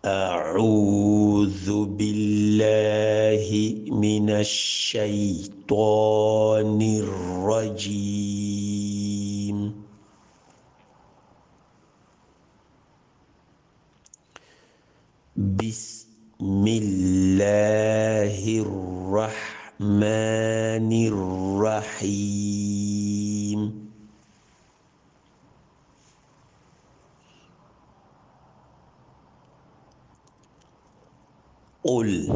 أعوذ بالله من الشيطان الرجيم. بسم الله الرحمن الرحيم. قل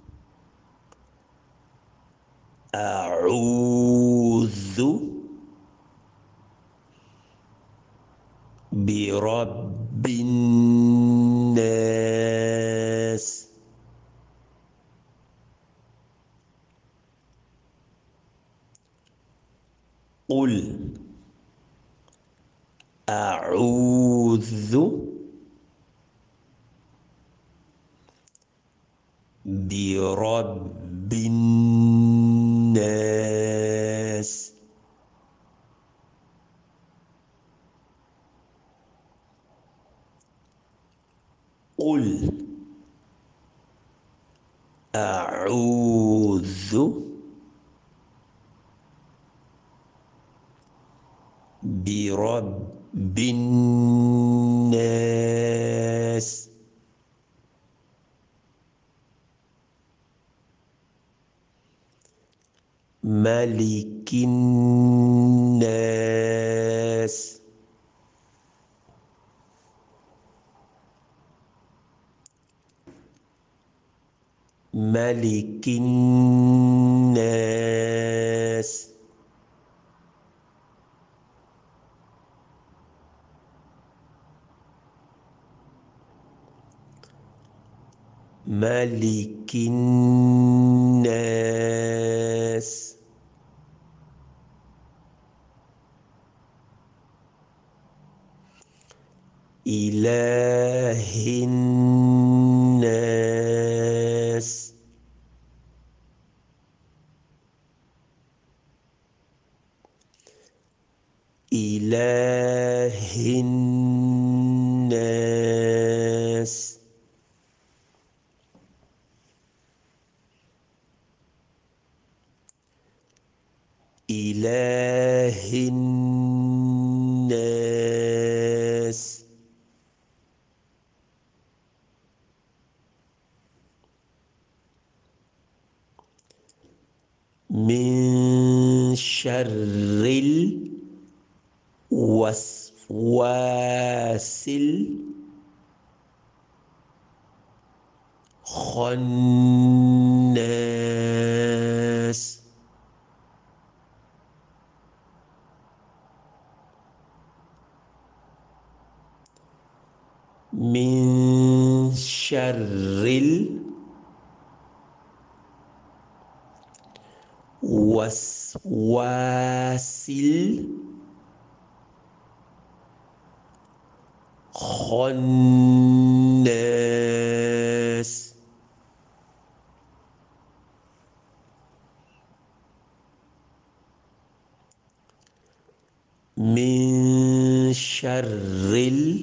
أعوذ برب الناس. قل أعوذ برب الناس. قل أعوذ برب الناس. ملك الناس. ملك الناس. ملك الناس. إله الناس. إله الناس. إله الناس. من شر الوسواس الخناس. من شر الوسواس الخناس. من شر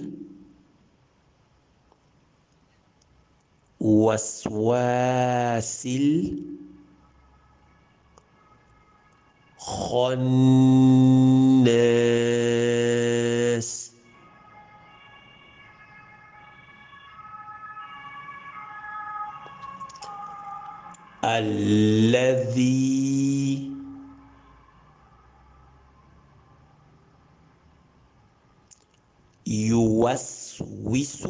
الوسواس الخناس. الذي يوسوس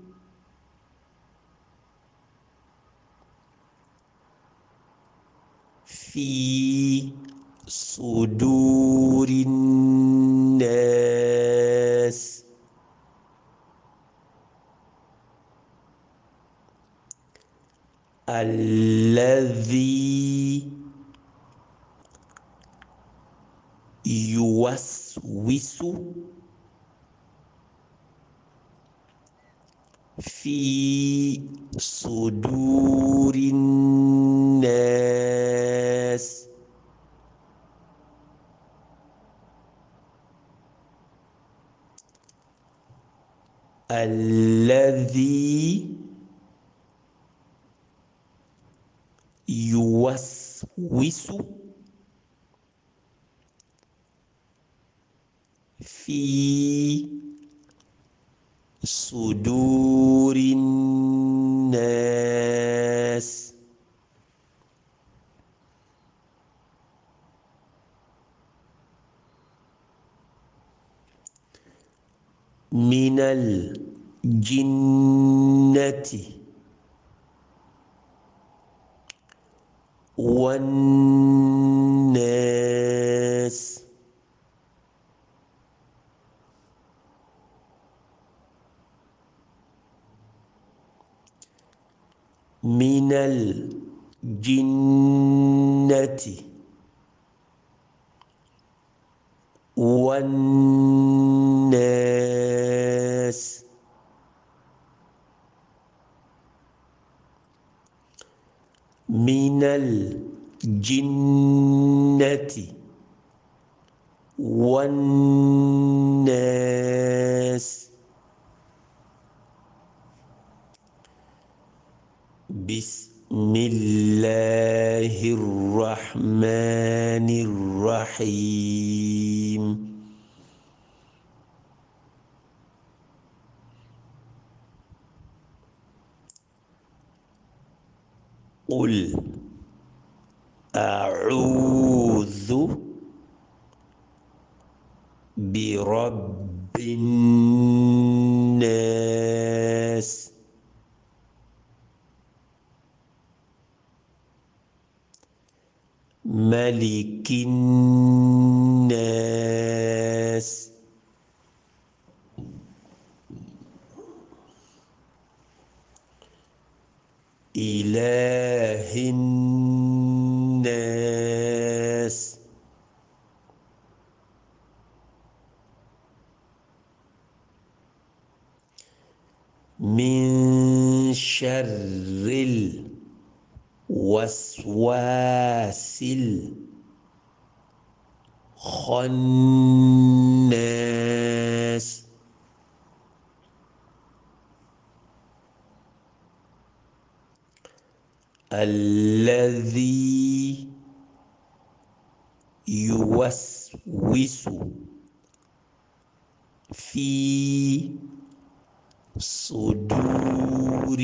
في صدور الناس. الذي يوسوس في صدور الناس. الذي يوسوس في صدور الناس من الجنة والناس من الجنة والناس من الجنة والناس بسم الله الرحمن الرحيم قل أعوذ برب الناس ملك الناس إله الناس من شر الوسواس الخناس الذي يوسوس في صدور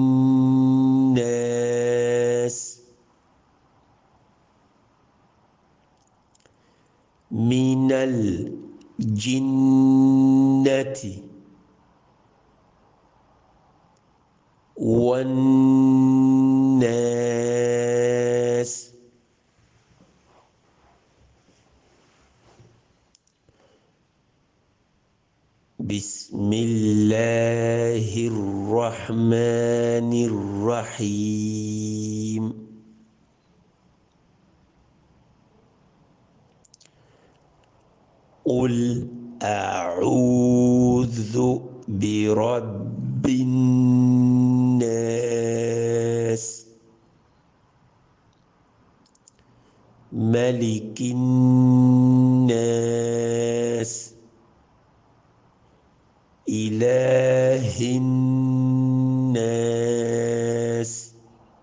الناس من الجنة والناس بسم الله الرحمن الرحيم قل أعوذ برب الناس ملك الناس إله الناس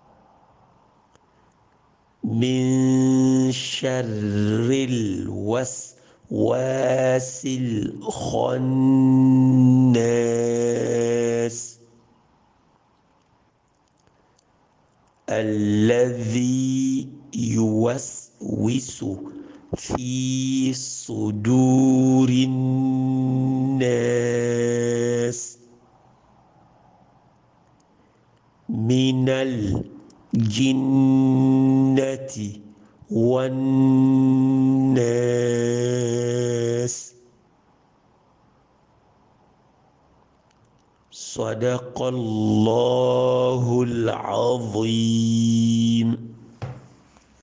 من شر الوسواس الخناس الذي يوسوس في صدور الناس من الجنة والناس صدق الله العظيم.